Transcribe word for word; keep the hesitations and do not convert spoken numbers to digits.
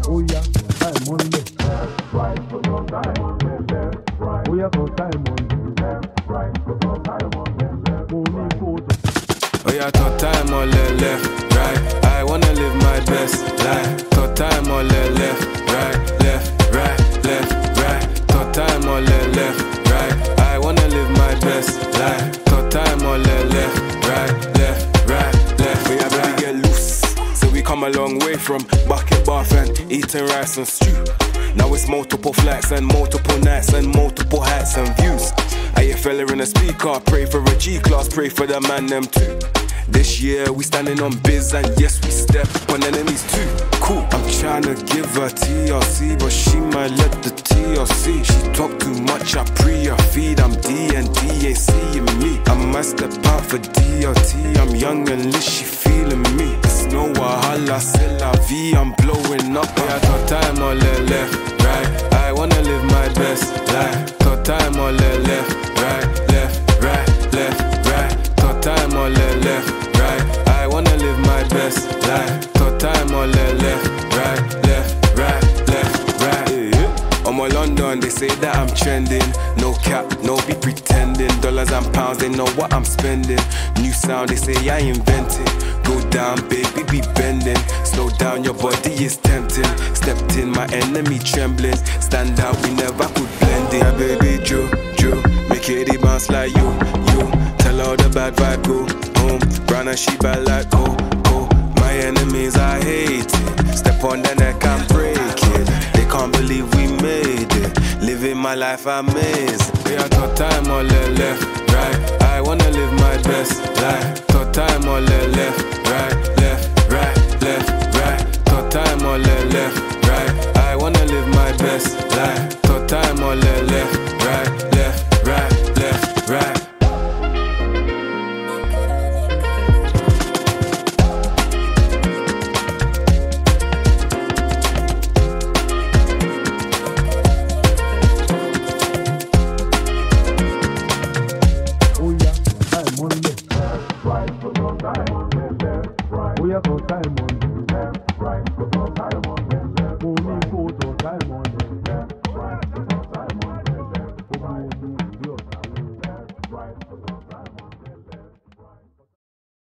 Oh yeah, time on left, right, go down, time on left, left, right. Oh yeah, go time on left, right, go down, time on left, left. Morning photo. Oh yeah, thought time on left, left, right. I wanna live my best life. Thought time on left, left, right, left, right, left, right. Thought time on left, left, right. I wanna live my best life. Thought time on left, left, right, left, right, left. We have to get loose. So we come a long way from bucket bath and eating rice and stew. Now it's multiple flights and multiple nights and multiple heights and views. I a fella in a speaker, pray for a G-class, pray for the man them too. This year we standing on biz and yes we step on enemies too. Cool. I'm tryna give her T L C, but she might let the T L C. She talk too much, I pre her feed. I'm D and D ain't seeing me. I might step out for D L T. I'm young and lit, she feeling me. It's no wahala, c'est la vie. I'm blowing up. Yeah, I thought time on left, left, right. I wanna live my best life. Thought time on left, left, right, left, right, left, right. Thought time on left, left, right. I wanna live my best life. Thought time on left, left, right, left, right, left, right. Yeah. On my London, they say that I'm trending. No cap, no be pretending. Dollars and pounds, they know what I'm spending. New sound, they say I invented. Go down, baby, be bending. Slow down, your body is tempting. Stepped in, my enemy trembling. Stand out, we never could blend in. Yeah, baby, Joe, Joe, make it bounce like you, you. Tell all the bad vibe go home. Brown and she bad like oh, oh. My enemies, I hate it. Step on the neck and break it. They can't believe we made it. Living my life amazing. We are thought time on left, left, right. I wanna live my best life. Thought time on left, left, right, left, right, left, right. Thought time on left, left.